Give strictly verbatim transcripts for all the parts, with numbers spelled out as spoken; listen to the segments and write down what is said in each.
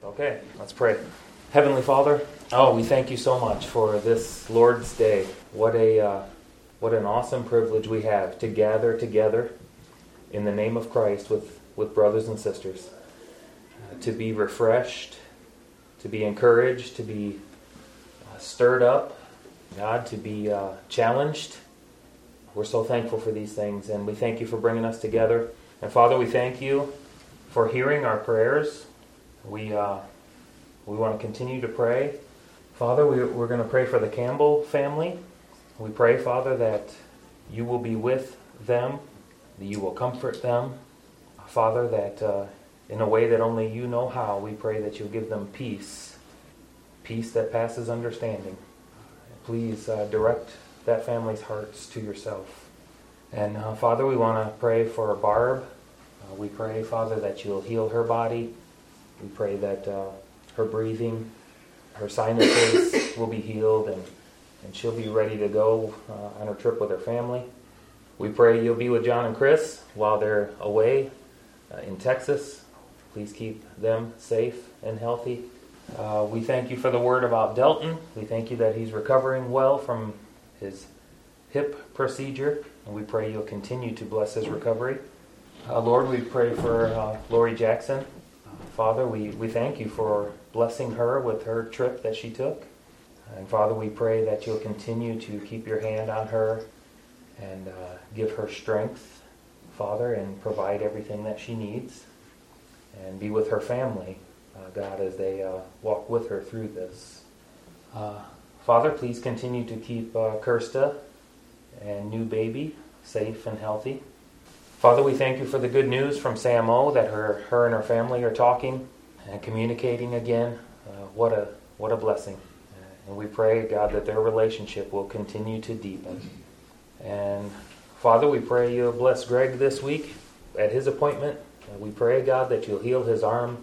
Okay, let's pray. Heavenly Father, oh, we thank you so much for this Lord's Day. What a uh, what an awesome privilege we have to gather together in the name of Christ with, with brothers and sisters, uh, to be refreshed, to be encouraged, to be uh, stirred up, God, to be uh, challenged. We're so thankful for these things, and we thank you for bringing us together. And Father, we thank you for hearing our prayers. We uh, we want to continue to pray. Father, we, we're going to pray for the Campbell family. We pray, Father, that you will be with them, that you will comfort them. Father, that uh, in a way that only you know how, we pray that you'll give them peace, peace that passes understanding. Please uh, direct that family's hearts to yourself. And uh, Father, we want to pray for Barb. Uh, we pray, Father, that you'll heal her body. We pray that uh, her breathing, her sinuses will be healed, and, and she'll be ready to go uh, on her trip with her family. We pray you'll be with John and Chris while they're away uh, in Texas. Please keep them safe and healthy. Uh, we thank you for the word about Delton. We thank you that he's recovering well from his hip procedure, and we pray you'll continue to bless his recovery. Uh, Lord, we pray for uh, Lori Jackson. Father, we, we thank you for blessing her with her trip that she took. And Father, we pray that you'll continue to keep your hand on her and uh, give her strength, Father, and provide everything that she needs. And be with her family, uh, God, as they uh, walk with her through this. Uh, Father, please continue to keep uh, Kirsta and new baby safe and healthy. Father, we thank you for the good news from Sam O that her, her and her family are talking and communicating again. Uh, what a what a blessing. Uh, and we pray, God, that their relationship will continue to deepen. And Father, we pray you'll bless Greg this week at his appointment. Uh, we pray, God, that you'll heal his arm.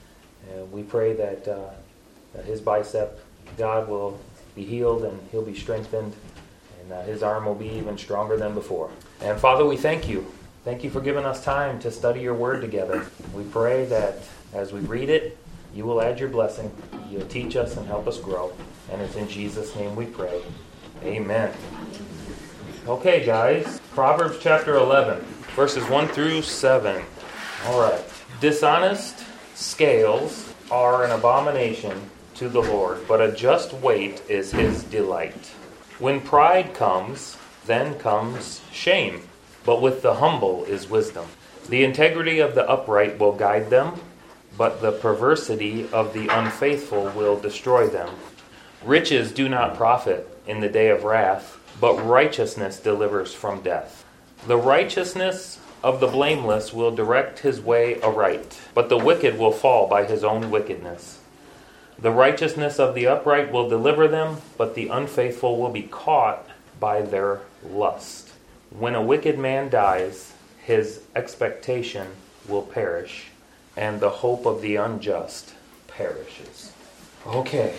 Uh, we pray that, uh, that his bicep, God, will be healed and he'll be strengthened. And uh, his arm will be even stronger than before. And Father, we thank you. Thank you for giving us time to study your word together. We pray that as we read it, you will add your blessing. You'll teach us and help us grow. And it's in Jesus' name we pray. Amen. Okay, guys. Proverbs chapter eleven, verses one through seven. All right. Dishonest scales are an abomination to the Lord, but a just weight is his delight. When pride comes, then comes shame. But with the humble is wisdom. The integrity of the upright will guide them, but the perversity of the unfaithful will destroy them. Riches do not profit in the day of wrath, but righteousness delivers from death. The righteousness of the blameless will direct his way aright, but the wicked will fall by his own wickedness. The righteousness of the upright will deliver them, but the unfaithful will be caught by their lust. When a wicked man dies, his expectation will perish, and the hope of the unjust perishes. Okay,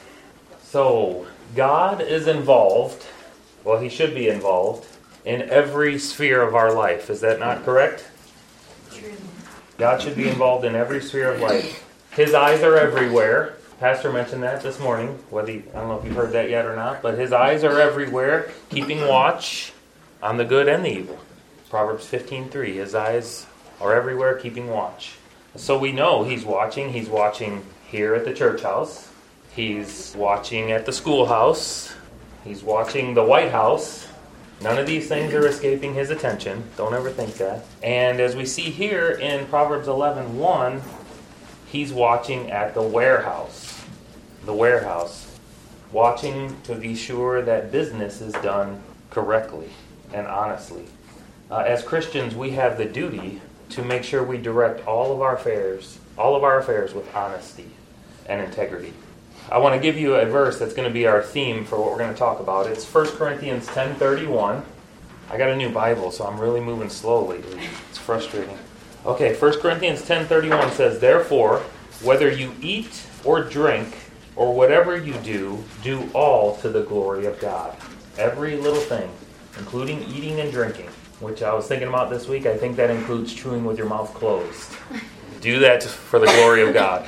so God is involved, well, he should be involved, in every sphere of our life. Is that not correct? True. God should be involved in every sphere of life. His eyes are everywhere. Pastor mentioned that this morning. Whether you, I don't know if you've heard that yet or not, but his eyes are everywhere, keeping watch on the good and the evil. Proverbs fifteen three. His eyes are everywhere, keeping watch. So we know he's watching. He's watching here at the church house. He's watching at the schoolhouse. He's watching the White House. None of these things are escaping his attention. Don't ever think that. And as we see here in Proverbs eleven one, he's watching at the warehouse. The warehouse. Watching to be sure that business is done correctly and honestly. Uh, as Christians, we have the duty to make sure we direct all of our affairs, all of our affairs with honesty and integrity. I want to give you a verse that's going to be our theme for what we're going to talk about. It's First Corinthians ten thirty-one. I got a new Bible, so I'm really moving slowly. It's frustrating. Okay, First Corinthians ten thirty-one says, "Therefore, whether you eat or drink or whatever you do, do all to the glory of God." Every little thing, including eating and drinking, which I was thinking about this week. I think that includes chewing with your mouth closed. Do that for the glory of God.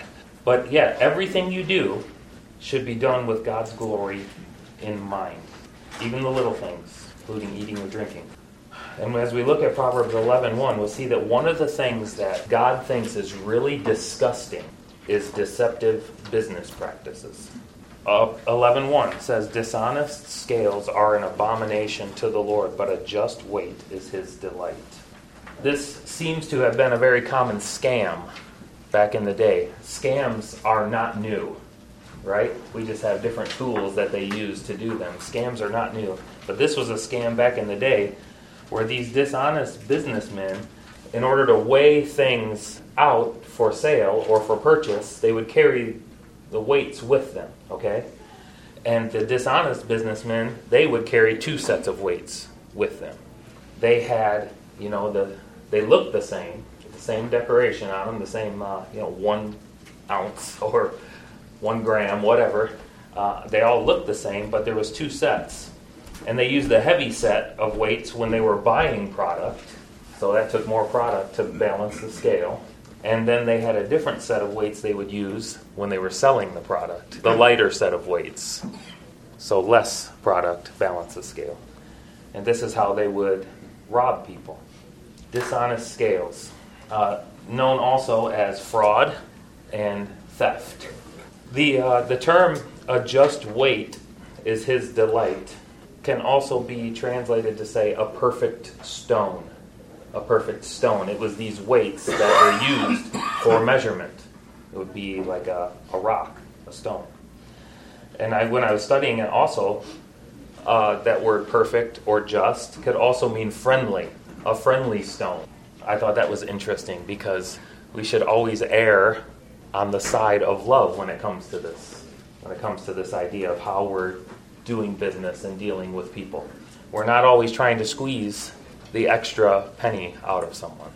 But yeah, everything you do should be done with God's glory in mind. Even the little things, including eating or drinking. And as we look at Proverbs eleven one, we'll see that one of the things that God thinks is really disgusting is deceptive business practices. Uh, eleven one says, dishonest scales are an abomination to the Lord, but a just weight is his delight. This seems to have been a very common scam back in the day. Scams are not new, right? We just have different tools that they use to do them. Scams are not new. But this was a scam back in the day where these dishonest businessmen, in order to weigh things out for sale or for purchase, they would carry the weights with them, okay? And the dishonest businessmen, they would carry two sets of weights with them. They had, you know, the they looked the same, the same decoration on them, the same, uh, you know, one ounce or one gram, whatever. Uh, they all looked the same, but there was two sets. And they used the heavy set of weights when they were buying product, so that took more product to balance the scale. And then they had a different set of weights they would use when they were selling the product, the lighter set of weights, so less product balance the scale. And this is how they would rob people. Dishonest scales, uh, known also as fraud and theft. The uh, the term "a just weight is his delight" can also be translated to say a perfect stone. A perfect stone. It was these weights that were used for measurement. It would be like a, a rock, a stone. And I, when I was studying it also, uh, that word perfect or just could also mean friendly, a friendly stone. I thought that was interesting because we should always err on the side of love when it comes to this, when it comes to this idea of how we're doing business and dealing with people. We're not always trying to squeeze the extra penny out of someone.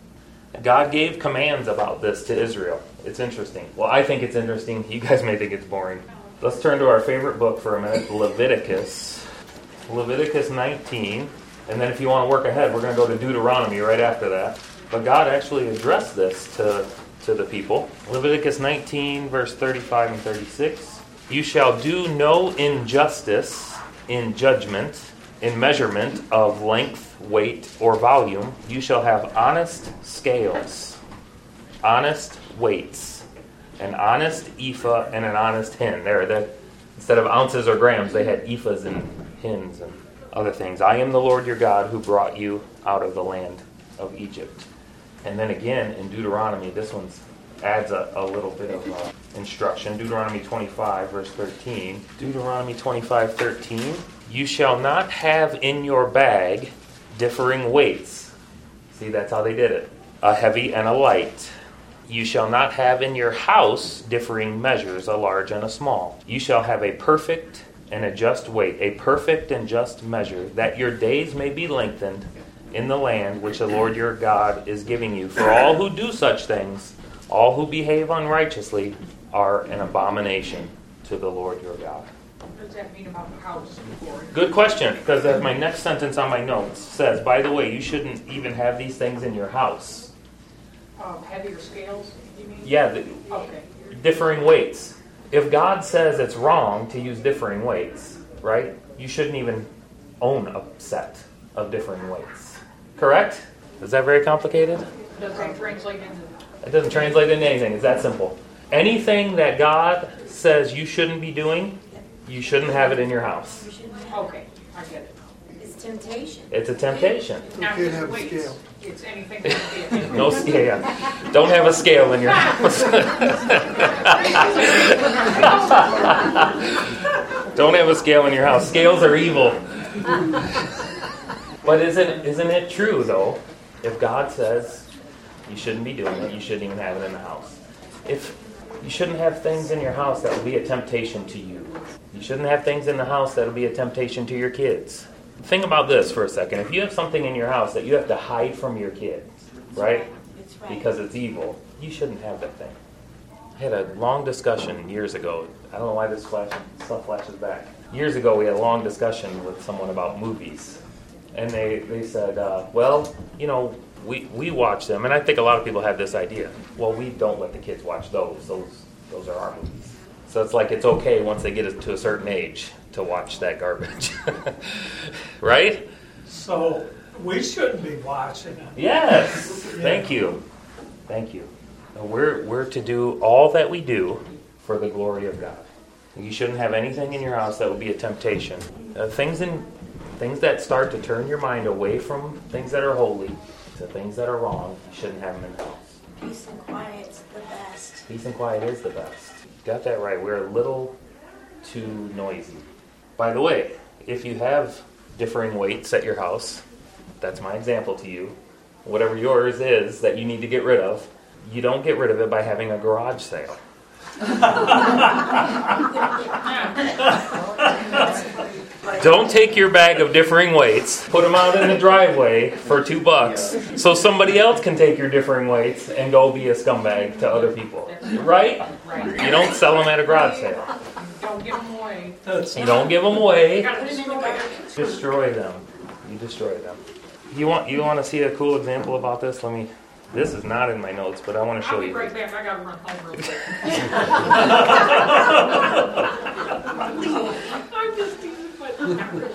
God gave commands about this to Israel. It's interesting. Well, I think it's interesting. You guys may think it's boring. Let's turn to our favorite book for a minute, Leviticus. Leviticus nineteen. And then if you want to work ahead, we're going to go to Deuteronomy right after that. But God actually addressed this to, to the people. Leviticus nineteen, verse thirty-five and thirty-six. You shall do no injustice in judgment, in measurement of length, weight, or volume. You shall have honest scales, honest weights, an honest ephah, and an honest hin. There, that instead of ounces or grams, they had ephahs and hins and other things. I am the Lord your God who brought you out of the land of Egypt. And then again in Deuteronomy, this one adds a, a little bit of uh, instruction. Deuteronomy twenty-five, verse thirteen. Deuteronomy twenty-five, thirteen. You shall not have in your bag differing weights. See, that's how they did it. A heavy and a light. You shall not have in your house differing measures, a large and a small. You shall have a perfect and a just weight, a perfect and just measure, that your days may be lengthened in the land which the Lord your God is giving you. For all who do such things, all who behave unrighteously, are an abomination to the Lord your God. What does that mean about the house? Good question, because my next sentence on my notes says, by the way, you shouldn't even have these things in your house. Um, heavier scales, you mean? Yeah, the, Okay. differing weights. If God says it's wrong to use differing weights, right, you shouldn't even own a set of differing weights. Correct? Is that very complicated? Does that translate into... It doesn't translate into anything. It's that simple. Anything that God says you shouldn't be doing, you shouldn't have it in your house. Okay, I get it. It's temptation. It's a temptation. Not can't just have a weights. scale. It's anything that can be No scale. Don't have a scale in your house. Don't have a scale in your house. Scales are evil. But isn't isn't it true though? If God says you shouldn't be doing it, you shouldn't even have it in the house. If you shouldn't have things in your house that will be a temptation to you. You shouldn't have things in the house that will be a temptation to your kids. Think about this for a second. If you have something in your house that you have to hide from your kids, right? It's right. Because it's evil, you shouldn't have that thing. I had a long discussion years ago. I don't know why this flash, stuff flashes back. Years ago, we had a long discussion with someone about movies. And they, they said, uh, well, you know, we, we watch them. And I think a lot of people have this idea. Well, we don't let the kids watch those. Those Those are our movies. So it's like it's okay once they get to a certain age to watch that garbage. Right? So we shouldn't be watching it. Yes. Yeah. Thank you. Thank you. We're, we're to do all that we do for the glory of God. You shouldn't have anything in your house that would be a temptation. Uh, things in things that start to turn your mind away from things that are holy to things that are wrong, you shouldn't have them in the house. Peace and quiet's the best. Peace and quiet is the best. Got that right. We're a little too noisy. By the way, if you have differing weights at your house, that's my example to you. Whatever yours is that you need to get rid of, you don't get rid of it by having a garage sale. Don't take your bag of differing weights, put them out in the driveway for two bucks, so somebody else can take your differing weights and go be a scumbag to other people. Right? Right. You don't sell them at a garage sale. Don't give them away. That's You don't give them You away. gotta destroy it. Destroy them. You destroy them. You want you want to see a cool example about this? Let me. This is not in my notes, but I want to show I'll be you. right back. I gotta run home real quick. I'm just teasing, but I'm gonna,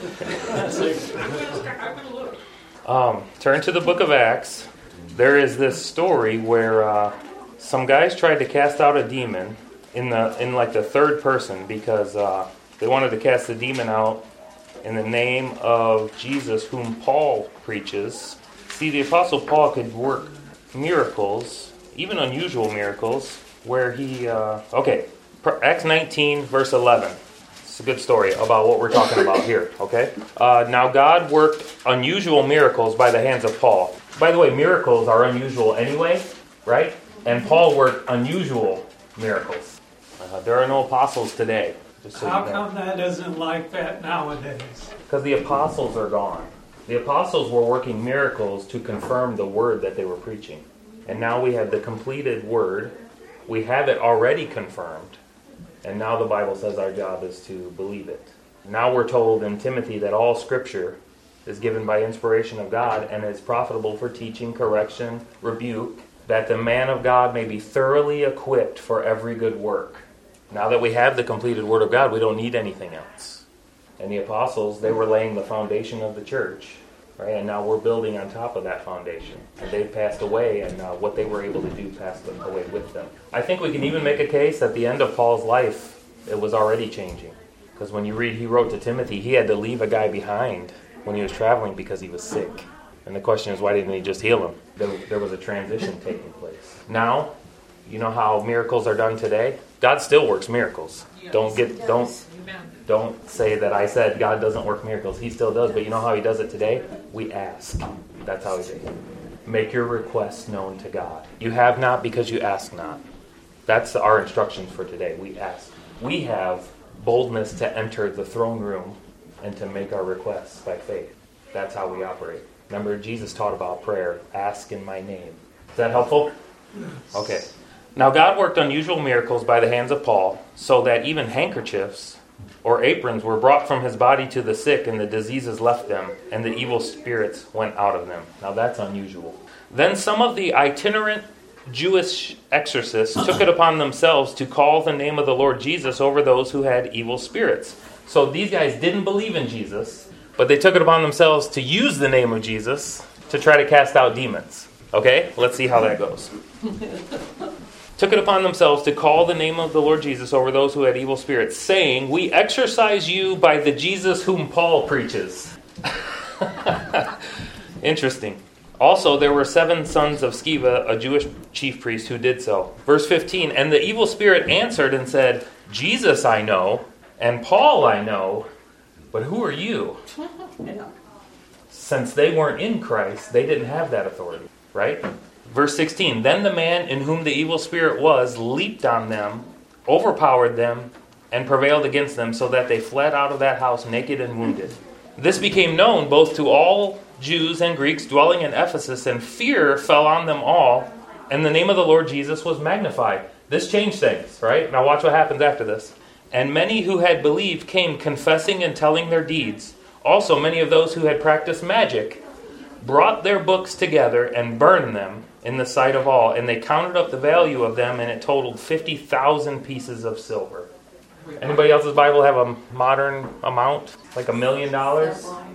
I'm gonna look. Um, turn to the book of Acts. There is this story where uh, some guys tried to cast out a demon in the in like the third person because uh, they wanted to cast the demon out in the name of Jesus, whom Paul preaches. See, the Apostle Paul could work miracles, even unusual miracles, where he... Uh, okay, Acts nineteen, verse eleven. It's a good story about what we're talking about here, okay? Uh, now God worked unusual miracles by the hands of Paul. By the way, miracles are unusual anyway, right? And Paul worked unusual miracles. Uh, there are no apostles today. Just so how you know. come that isn't like that nowadays? Because the apostles are gone. The apostles were working miracles to confirm the word that they were preaching. And now we have the completed word. We have it already confirmed. And now the Bible says our job is to believe it. Now we're told in Timothy that all Scripture is given by inspiration of God and is profitable for teaching, correction, rebuke, that the man of God may be thoroughly equipped for every good work. Now that we have the completed Word of God, we don't need anything else. And the apostles, they were laying the foundation of the church, right? And now we're building on top of that foundation. And they've passed away, and uh, what they were able to do passed away with them. I think we can even make a case at the end of Paul's life, it was already changing. Because when you read, he wrote to Timothy, he had to leave a guy behind when he was traveling because he was sick. And the question is, why didn't he just heal him? There, there was a transition taking place. Now, you know how miracles are done today? God still works miracles. Yes. Don't get don't Amen. don't say that I said God doesn't work miracles. He still does, but you know how he does it today? We ask. That's how he does it. Make your requests known to God. You have not because you ask not. That's our instructions for today. We ask. We have boldness to enter the throne room and to make our requests by faith. That's how we operate. Remember, Jesus taught about prayer. Ask in my name. Is that helpful? Okay. Now God worked unusual miracles by the hands of Paul, so that even handkerchiefs or aprons were brought from his body to the sick, and the diseases left them, and the evil spirits went out of them. Now that's unusual. Then some of the itinerant Jewish exorcists took it upon themselves to call the name of the Lord Jesus over those who had evil spirits. So these guys didn't believe in Jesus, but they took it upon themselves to use the name of Jesus to try to cast out demons. Okay? Let's see how that goes. Took it upon themselves to call the name of the Lord Jesus over those who had evil spirits, saying, "We exorcise you by the Jesus whom Paul preaches." Interesting. Also, there were seven sons of Sceva, a Jewish chief priest, who did so. Verse fifteen, "And the evil spirit answered and said, 'Jesus I know, and Paul I know, but who are you?'" Since they weren't in Christ, they didn't have that authority, right? Verse sixteen, "Then the man in whom the evil spirit was leaped on them, overpowered them, and prevailed against them, so that they fled out of that house naked and wounded. This became known both to all Jews and Greeks dwelling in Ephesus, and fear fell on them all, and the name of the Lord Jesus was magnified." This changed things, right? Now watch what happens after this. "And many who had believed came confessing and telling their deeds. Also many of those who had practiced magic brought their books together and burned them, in the sight of all. And they counted up the value of them, and it totaled fifty thousand pieces of silver. Anybody else's Bible have a modern amount? Like a million dollars?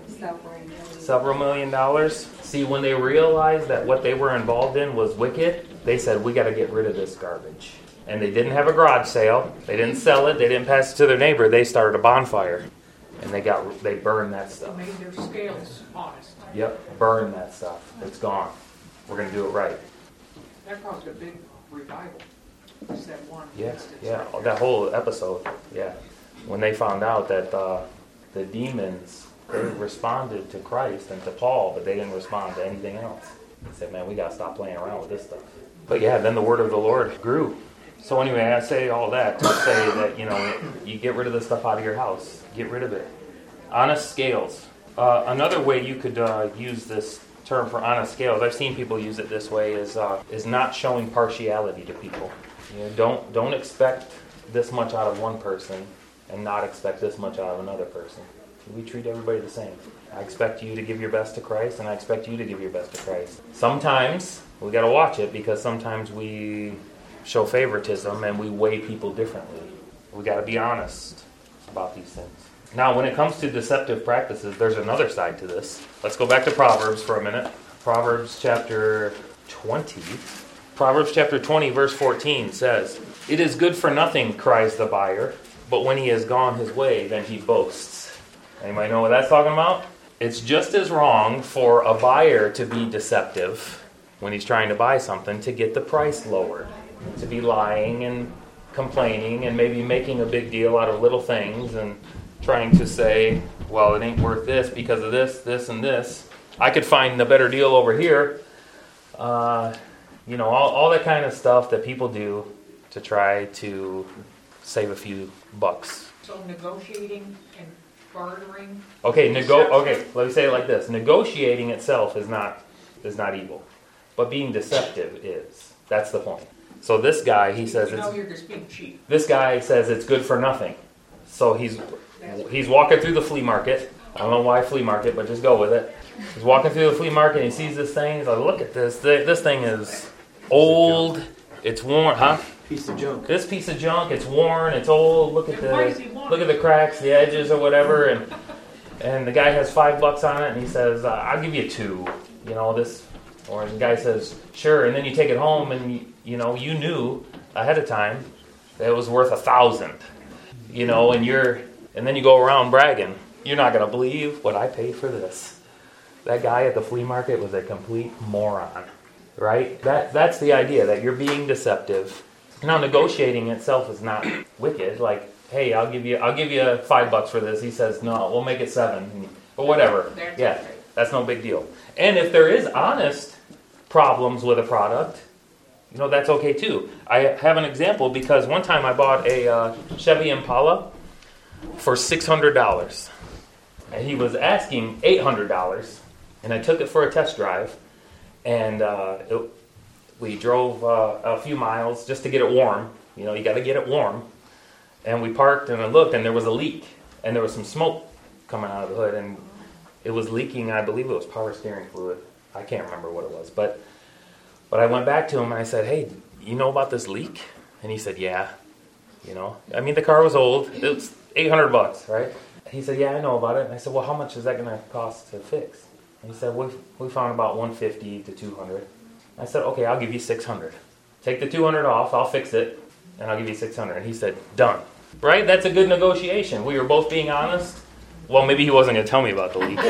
Several million dollars. See, when they realized that what they were involved in was wicked, they said, we got to get rid of this garbage. And they didn't have a garage sale. They didn't sell it. They didn't pass it to their neighbor. They started a bonfire. And they got they burned that stuff. Made their scales honest. Yep, burn that stuff. It's gone. We're going to do it right. That caused a big revival. Just that one Yeah, instance yeah, right there. that whole episode, yeah. When they found out that uh, the demons, they responded to Christ and to Paul, but they didn't respond to anything else. They said, man, we got to stop playing around with this stuff. But yeah, then the word of the Lord grew. So anyway, I say all that to say that, you know, you get rid of this stuff out of your house. Get rid of it. Honest scales. Uh, another way you could uh, use this term for honest scales, I've seen people use it this way, is uh, is not showing partiality to people. You know, don't don't expect this much out of one person and not expect this much out of another person. We treat everybody the same. I expect you to give your best to Christ, and I expect you to give your best to Christ. Sometimes we got to watch it, because sometimes we show favoritism and we weigh people differently. We got to be honest about these things. Now, when it comes to deceptive practices, there's another side to this. Let's go back to Proverbs for a minute. Proverbs chapter twenty. Proverbs chapter twenty, verse fourteen says, "It is good for nothing, cries the buyer, but when he has gone his way, then he boasts." Anybody know what that's talking about? It's just as wrong for a buyer to be deceptive when he's trying to buy something to get the price lowered, to be lying and complaining and maybe making a big deal out of little things and trying to say, well, it ain't worth this because of this, this, and this. I could find a better deal over here. Uh, you know, all, all that kind of stuff that people do to try to save a few bucks. So negotiating and bartering. Okay, nego- okay, let me say it like this. Negotiating itself is not is not evil, but being deceptive is. That's the point. So this guy, he says You know it's, you're just being cheap. this guy says it's good for nothing. So he's he's walking through the flea market. I don't know why flea market, but just go with it. He's walking through the flea market and he sees this thing. He's like, look at this. This thing is old. It's worn, huh? Piece of junk. This piece of junk, it's worn, it's old. Look at And why does he the want look it? at the cracks, the edges, or whatever. And and the guy has five bucks on it, and he says, uh, "I'll give you two." You know this, or the guy says, "Sure." And then you take it home, and you, you know you knew ahead of time that it was worth a thousand. You know, and you're and then you go around bragging. You're not gonna believe what I paid for this. That guy at the flea market was a complete moron, right? That that's the idea, that you're being deceptive. Now, negotiating itself is not wicked. Like, hey, I'll give you, I'll give you five bucks for this. He says, no, we'll make it seven, or whatever. That's Yeah, okay. that's no big deal. And if there is honest problems with a product, you know, that's okay too. I have an example because one time I bought a uh, Chevy Impala for six hundred dollars, and he was asking eight hundred dollars, and I took it for a test drive, and uh, it. We drove uh, a few miles just to get it warm. You know, you got to get it warm. And we parked and I looked and there was a leak. And there was some smoke coming out of the hood. And it was leaking, I believe it was power steering fluid. I can't remember what it was. But but I went back to him and I said, hey, you know about this leak? And he said, yeah. You know, I mean, the car was old. It was eight hundred bucks, right? He said, yeah, I know about it. And I said, well, how much is that going to cost to fix? And he said, we we found about one hundred fifty to two hundred. I said, okay, I'll give you six hundred. Take the two hundred off, I'll fix it, and I'll give you six hundred. And he said, done. Right? That's a good negotiation. We were both being honest. Well, maybe he wasn't going to tell me about the leak.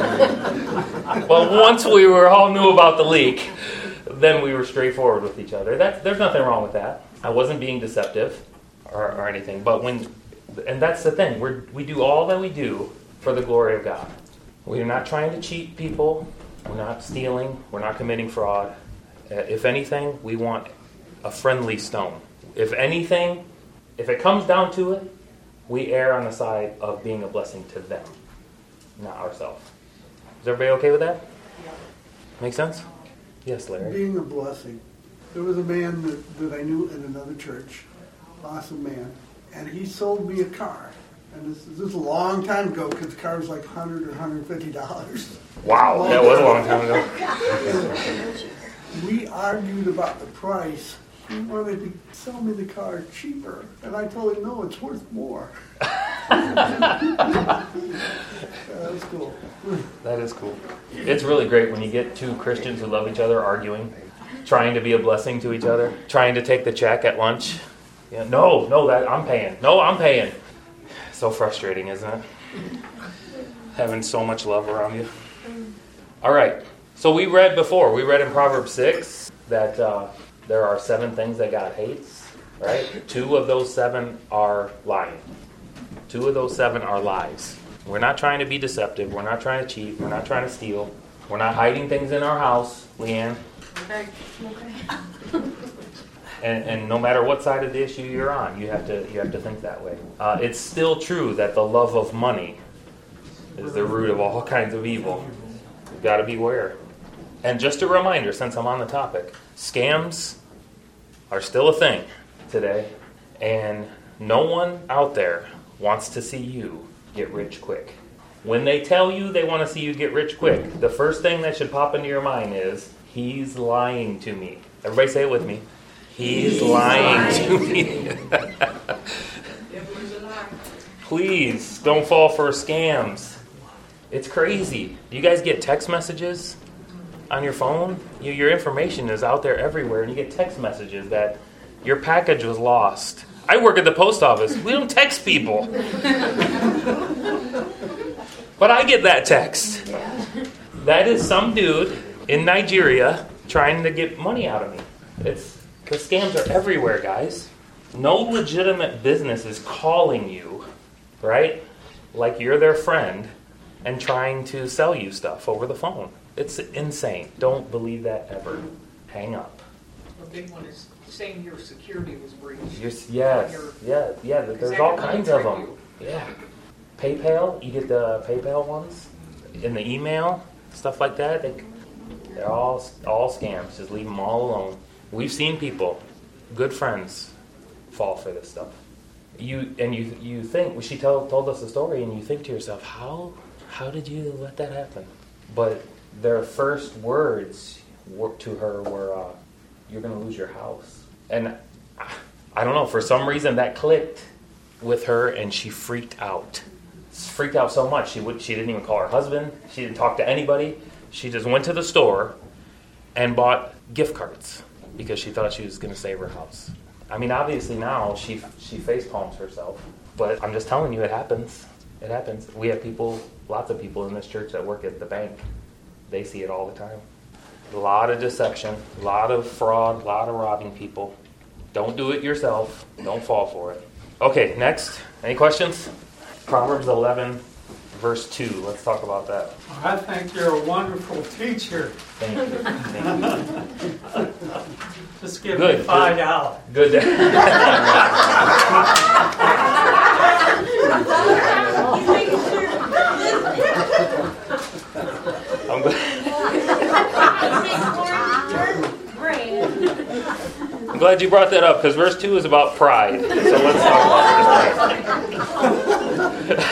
But once we were all knew about the leak, then we were straightforward with each other. That's, there's nothing wrong with that. I wasn't being deceptive or, or anything. But when, and that's the thing. We we do all that we do for the glory of God. We're not trying to cheat people. We're not stealing. We're not committing fraud. Uh, if anything, we want a friendly stone. If anything, if it comes down to it, we err on the side of being a blessing to them, not ourselves. Is everybody okay with that? Yeah. Make sense? Yes, Larry. Being a blessing. There was a man that, that I knew in another church, awesome man, and he sold me a car. And this, this is a long time ago because the car was like one hundred dollars or one hundred fifty dollars. Wow, that was a long time ago. we argued about the price. He wanted to sell me the car cheaper, and I told him, no, it's worth more. Yeah, that's cool. That is cool. It's really great when you get two Christians who love each other arguing, trying to be a blessing to each other, trying to take the check at lunch. Yeah, no, no, that I'm paying. No, I'm paying. So frustrating, isn't it? Having so much love around you. All right. So we read before. We read in Proverbs six that uh, there are seven things that God hates. Right? Two of those seven are lying. Two of those seven are lies. We're not trying to be deceptive. We're not trying to cheat. We're not trying to steal. We're not hiding things in our house, Leanne. Okay. Okay. And, and no matter what side of the issue you're on, you have to you have to think that way. Uh, it's still true that the love of money is the root of all kinds of evil. You've got to beware. And just a reminder, since I'm on the topic, scams are still a thing today, and no one out there wants to see you get rich quick. When they tell you they want to see you get rich quick, the first thing that should pop into your mind is, he's lying to me. Everybody say it with me. He's, he's lying, lying to me. Please don't fall for scams. It's crazy. Do you guys get text messages on your phone? You, your information is out there everywhere, and you get text messages that your package was lost. I work at the post office. We don't text people. But I get that text. That is some dude in Nigeria trying to get money out of me. It's the scams are everywhere, guys. No legitimate business is calling you, right? Like you're their friend and trying to sell you stuff over the phone. It's insane. Don't believe that ever. Hang up. A big one is saying your security was breached. You're, yes, your, yeah, yeah. There's all kinds of them. Yeah. PayPal, you get the PayPal ones in the email, stuff like that. They, they're all all scams. Just leave them all alone. We've seen people, good friends, fall for this stuff. You and you you think she told told us the story, and you think to yourself, how how did you let that happen? But their first words were, to her were, uh, "You're going to lose your house." And I, I don't know, for some reason that clicked with her, and she freaked out. Freaked out so much she would she didn't even call her husband. She didn't talk to anybody. She just went to the store and bought gift cards because she thought she was going to save her house. I mean, obviously now she she face palms herself, but I'm just telling you, it happens. It happens. We have people, lots of people in this church that work at the bank. They see it all the time. A lot of deception, a lot of fraud, a lot of robbing people. Don't do it yourself. Don't fall for it. Okay, next. Any questions? Proverbs eleven, verse two. Let's talk about that. I think you're a wonderful teacher. Thank you. Thank you. Just give Good. me five dollars. Good. Good. I'm glad. I'm glad you brought that up, because verse two is about pride. So let's talk about this.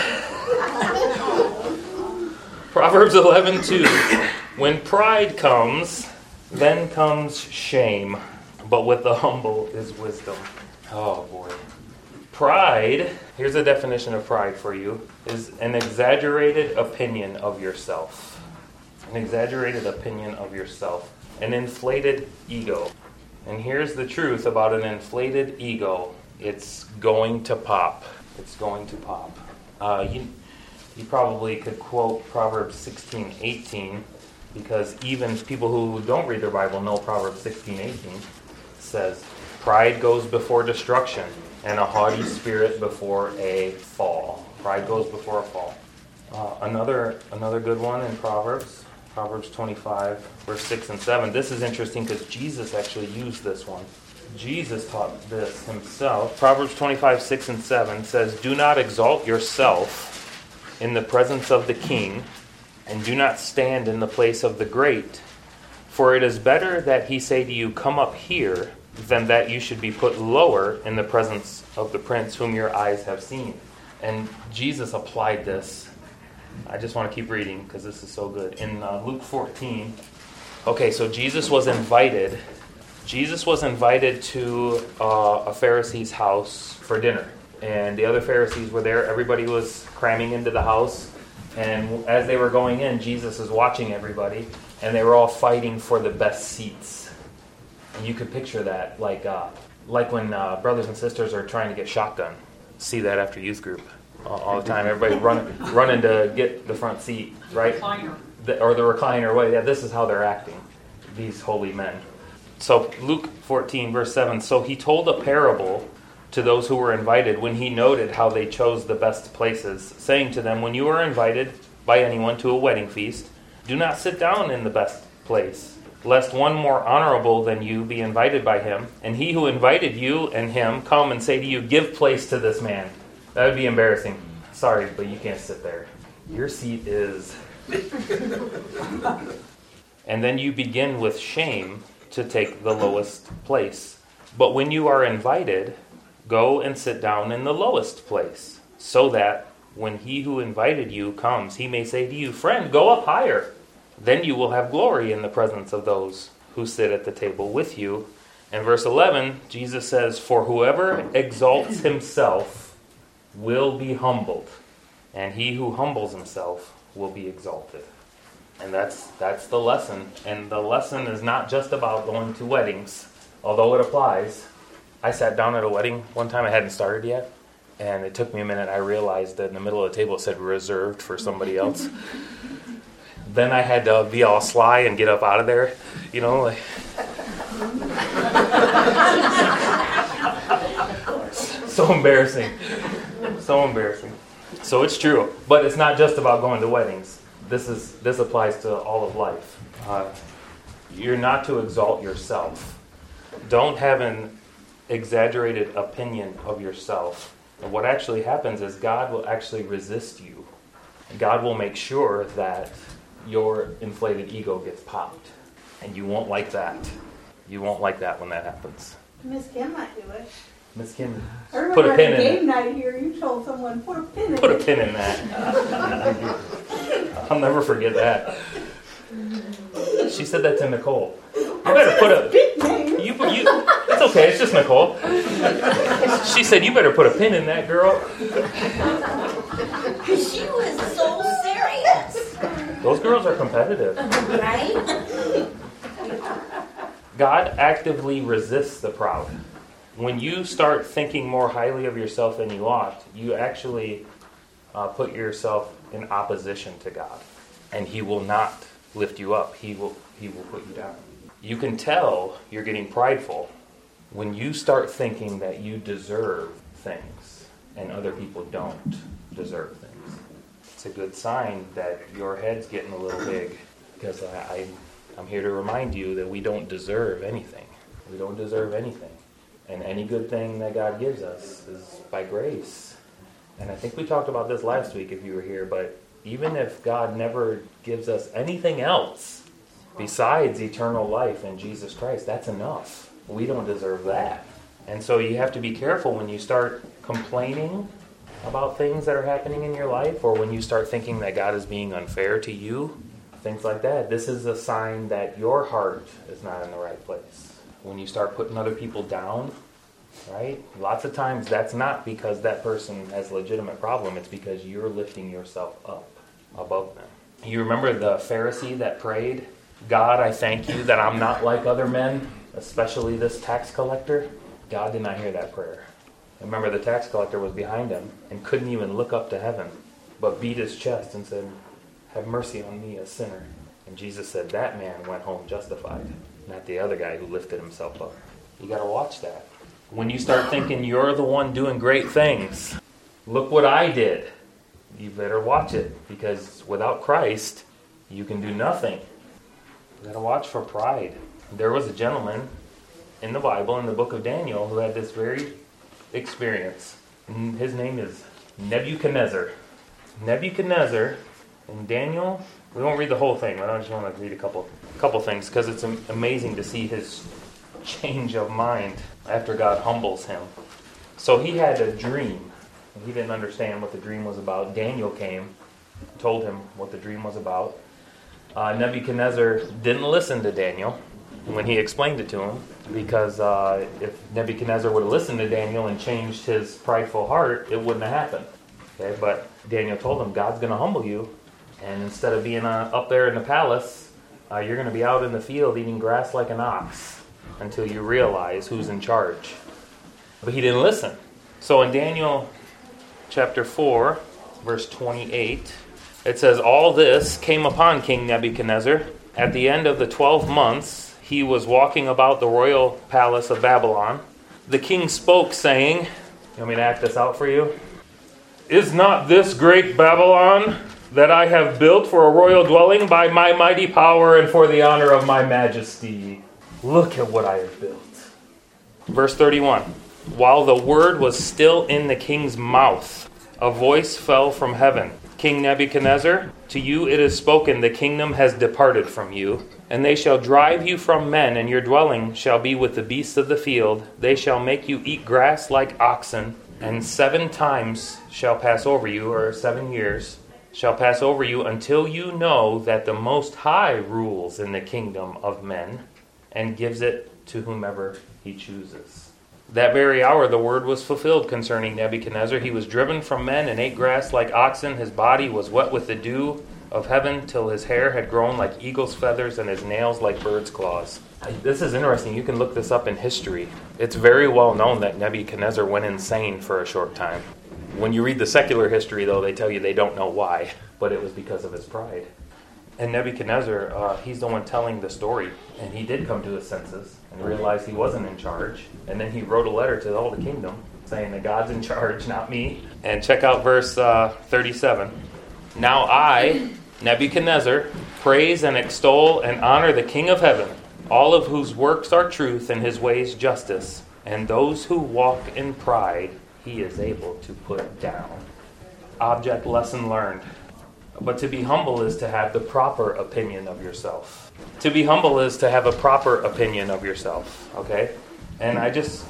Proverbs eleven two. When pride comes, then comes shame, but with the humble is wisdom. Oh boy. Pride, here's a definition of pride for you, is an exaggerated opinion of yourself. An exaggerated opinion of yourself. An inflated ego. And here's the truth about an inflated ego. It's going to pop. It's going to pop. Uh, you, you probably could quote Proverbs sixteen eighteen, because even people who don't read their Bible know Proverbs sixteen eighteen says, pride goes before destruction, and a haughty spirit before a fall. Pride goes before a fall. Uh, another another good one in Proverbs, Proverbs twenty-five, verse six and seven. This is interesting because Jesus actually used this one. Jesus taught this himself. Proverbs twenty-five, six and seven says, do not exalt yourself in the presence of the king, and do not stand in the place of the great. For it is better that he say to you, come up here, than that you should be put lower in the presence of the prince whom your eyes have seen. And Jesus applied this. I just want to keep reading because this is so good. In uh, Luke fourteen, Okay, so Jesus was invited. Jesus was invited to uh, a Pharisee's house for dinner. And the other Pharisees were there. Everybody was cramming into the house. And as they were going in, Jesus is watching everybody. And they were all fighting for the best seats. And you could picture that like uh, like when uh, brothers and sisters are trying to get shotgun. See that after youth group uh, all the time. Everybody running, running to get the front seat, right? Recliner. The, or the recliner. Well, yeah, this is how they're acting, these holy men. So Luke fourteen, verse seven. So he told a parable to those who were invited when he noted how they chose the best places, saying to them, when you are invited by anyone to a wedding feast, do not sit down in the best place, lest one more honorable than you be invited by him, and he who invited you and him come and say to you, give place to this man. That would be embarrassing. Sorry, but you can't sit there. Your seat is... And then you begin with shame to take the lowest place. But when you are invited, go and sit down in the lowest place, so that when he who invited you comes, he may say to you, friend, go up higher. Then you will have glory in the presence of those who sit at the table with you. And verse eleven, Jesus says, for whoever exalts himself will be humbled, and he who humbles himself will be exalted. And that's that's the lesson. And the lesson is not just about going to weddings, although it applies. I sat down at a wedding one time. I hadn't started yet. And it took me a minute. I realized that in the middle of the table it said reserved for somebody else. Then I had to be all sly and get up out of there. You know, like... so embarrassing. So embarrassing. So it's true. But it's not just about going to weddings. This is this applies to all of life. Uh, you're not to exalt yourself. Don't have an exaggerated opinion of yourself. And what actually happens is God will actually resist you. God will make sure that your inflated ego gets popped. And you won't like that. You won't like that when that happens. Miss Kim might do it. Miss Kim, I remember put a pin at the in game night here, you told someone, put a pin in Put a it. pin in that. I'll never forget that. She said that to Nicole. You better put a... Big name. You, you, it's okay, it's just Nicole. She said, you better put a pin in that, girl. She was so serious. Those girls are competitive. Right? God actively resists the proud. When you start thinking more highly of yourself than you ought, you actually uh, put yourself in opposition to God. And He will not lift you up. He will, he will put you down. You can tell you're getting prideful when you start thinking that you deserve things and other people don't deserve things. It's a good sign that your head's getting a little big, because I, I, I'm here to remind you that we don't deserve anything. We don't deserve anything. And any good thing that God gives us is by grace. And I think we talked about this last week if you were here, but even if God never gives us anything else besides eternal life in Jesus Christ, that's enough. We don't deserve that. And so you have to be careful when you start complaining about things that are happening in your life, or when you start thinking that God is being unfair to you, things like that. This is a sign that your heart is not in the right place. When you start putting other people down, right? Lots of times that's not because that person has a legitimate problem. It's because you're lifting yourself up above them. You remember the Pharisee that prayed, God, I thank you that I'm not like other men, especially this tax collector? God did not hear that prayer. Remember, the tax collector was behind him and couldn't even look up to heaven, but beat his chest and said, have mercy on me, a sinner. And Jesus said, that man went home justified, not the other guy who lifted himself up. You got to watch that. When you start thinking you're the one doing great things, look what I did, you better watch it, because without Christ, you can do nothing. You got to watch for pride. There was a gentleman in the Bible, in the book of Daniel, who had this very experience. And his name is Nebuchadnezzar. Nebuchadnezzar and Daniel, we won't read the whole thing, but I just want to read a couple couple things, because it's amazing to see his change of mind after God humbles him. So he had a dream. And he didn't understand what the dream was about. Daniel came, told him what the dream was about. uh, Nebuchadnezzar didn't listen to Daniel when he explained it to him, because uh, if Nebuchadnezzar would have listened to Daniel and changed his prideful heart, it wouldn't have happened. Okay, but Daniel told him, God's going to humble you, and instead of being uh, up there in the palace, uh, you're going to be out in the field eating grass like an ox until you realize who's in charge. But he didn't listen. So in Daniel chapter four, verse twenty-eight, it says, all this came upon King Nebuchadnezzar. At the end of the twelve months, he was walking about the royal palace of Babylon. The king spoke, saying, you want me to act this out for you? Is not this great Babylon that I have built for a royal dwelling by my mighty power and for the honor of my majesty? Look at what I have built. Verse thirty-one. While the word was still in the king's mouth, a voice fell from heaven. King Nebuchadnezzar, to you it is spoken, the kingdom has departed from you, and they shall drive you from men, and your dwelling shall be with the beasts of the field. They shall make you eat grass like oxen, and seven times shall pass over you, or seven years shall pass over you, until you know that the Most High rules in the kingdom of men, and gives it to whomever he chooses. That very hour the word was fulfilled concerning Nebuchadnezzar. He was driven from men and ate grass like oxen. His body was wet with the dew of heaven till his hair had grown like eagle's feathers and his nails like bird's claws. This is interesting. You can look this up in history. It's very well known that Nebuchadnezzar went insane for a short time. When you read the secular history, though, they tell you they don't know why, but it was because of his pride. And Nebuchadnezzar, uh, he's the one telling the story. And he did come to his senses and realized he wasn't in charge. And then he wrote a letter to all the kingdom saying that God's in charge, not me. And check out verse uh, thirty-seven. Now I, Nebuchadnezzar, praise and extol and honor the King of heaven, all of whose works are truth and his ways justice. And those who walk in pride, he is able to put down. Object lesson learned. But to be humble is to have the proper opinion of yourself. To be humble is to have a proper opinion of yourself, okay? And I just,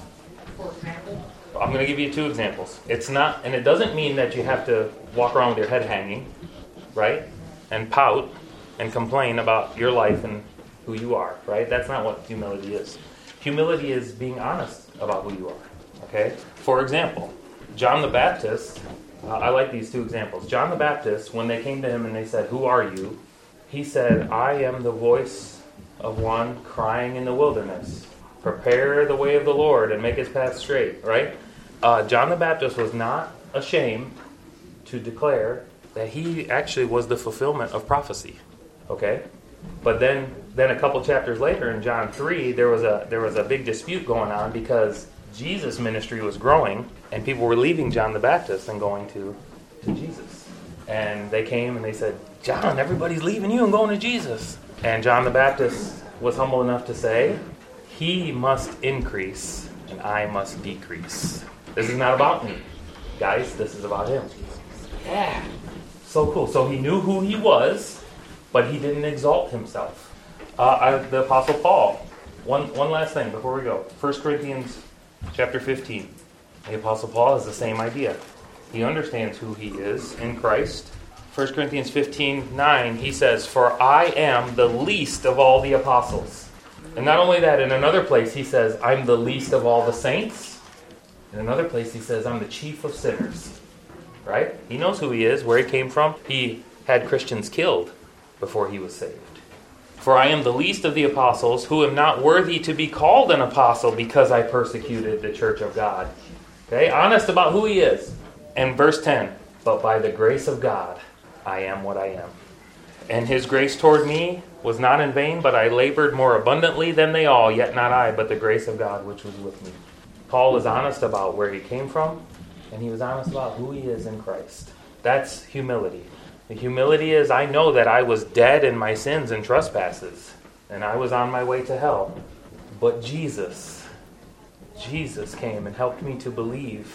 I'm going to give you two examples. It's not, and it doesn't mean that you have to walk around with your head hanging, right? And pout and complain about your life and who you are, right? That's not what humility is. Humility is being honest about who you are, okay? For example, John the Baptist, uh, I like these two examples. John the Baptist, when they came to him and they said, who are you? He said, I am the voice of one crying in the wilderness. Prepare the way of the Lord and make his path straight, right? Uh, John the Baptist was not ashamed to declare that he actually was the fulfillment of prophecy, okay? But then, then a couple chapters later in John three, there was a there was a big dispute going on because Jesus' ministry was growing and people were leaving John the Baptist and going to, to Jesus. And they came and they said, John, everybody's leaving you and going to Jesus. And John the Baptist was humble enough to say, he must increase and I must decrease. This is not about me. Guys, this is about him. Yeah. So cool. So he knew who he was, but he didn't exalt himself. Uh, I, the Apostle Paul. One one last thing before we go. First Corinthians chapter fifteen. The Apostle Paul has the same idea. He understands who he is in Christ. First Corinthians fifteen nine, he says, for I am the least of all the apostles. And not only that, in another place he says, I'm the least of all the saints. In another place he says, I'm the chief of sinners. Right? He knows who he is, where he came from. He had Christians killed before he was saved. For I am the least of the apostles, who am not worthy to be called an apostle because I persecuted the church of God. Okay? Honest about who he is. And verse ten, but by the grace of God, I am what I am. And his grace toward me was not in vain, but I labored more abundantly than they all, yet not I, but the grace of God which was with me. Paul was honest about where he came from, and he was honest about who he is in Christ. That's humility. The humility is, I know that I was dead in my sins and trespasses, and I was on my way to hell. But Jesus, Jesus came and helped me to believe,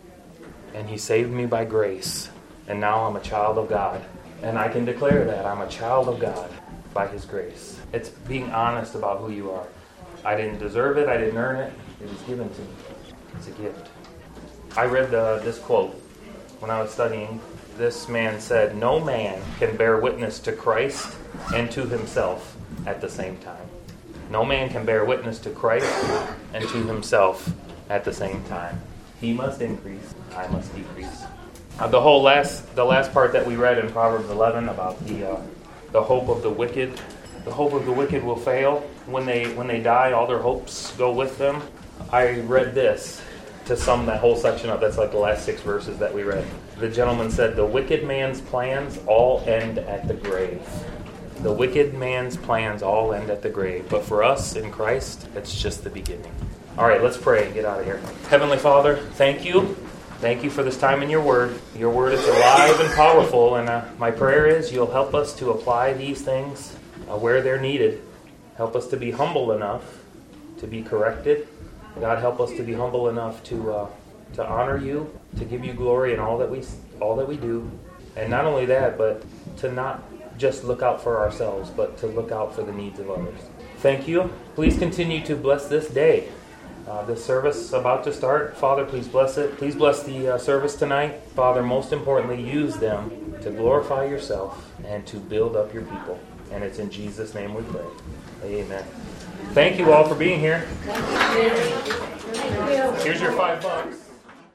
and he saved me by grace. And now I'm a child of God. And I can declare that I'm a child of God by his grace. It's being honest about who you are. I didn't deserve it. I didn't earn it. It was given to me. It's a gift. I read the, this quote when I was studying. This man said, no man can bear witness to Christ and to himself at the same time. No man can bear witness to Christ and to himself at the same time. He must increase, I must decrease. Uh, the whole last, the last part that we read in Proverbs eleven about the uh, the hope of the wicked, the hope of the wicked will fail when they when they die. All their hopes go with them. I read this to sum that whole section up. That's like the last six verses that we read. The gentleman said, "The wicked man's plans all end at the grave." The wicked man's plans all end at the grave. But for us in Christ, it's just the beginning. All right, let's pray and get out of here. Heavenly Father, thank you. Thank you for this time in your word. Your word is alive and powerful, and uh, my prayer is you'll help us to apply these things uh, where they're needed. Help us to be humble enough to be corrected. God, help us to be humble enough to uh, to honor you, to give you glory in all that we all that we do, and not only that, but to not just look out for ourselves, but to look out for the needs of others. Thank you. Please continue to bless this day. Uh, the service about to start, Father, please bless it. Please bless the uh, service tonight. Father, most importantly, use them to glorify yourself and to build up your people. And it's in Jesus' name we pray. Amen. Thank you all for being here. Here's your five bucks.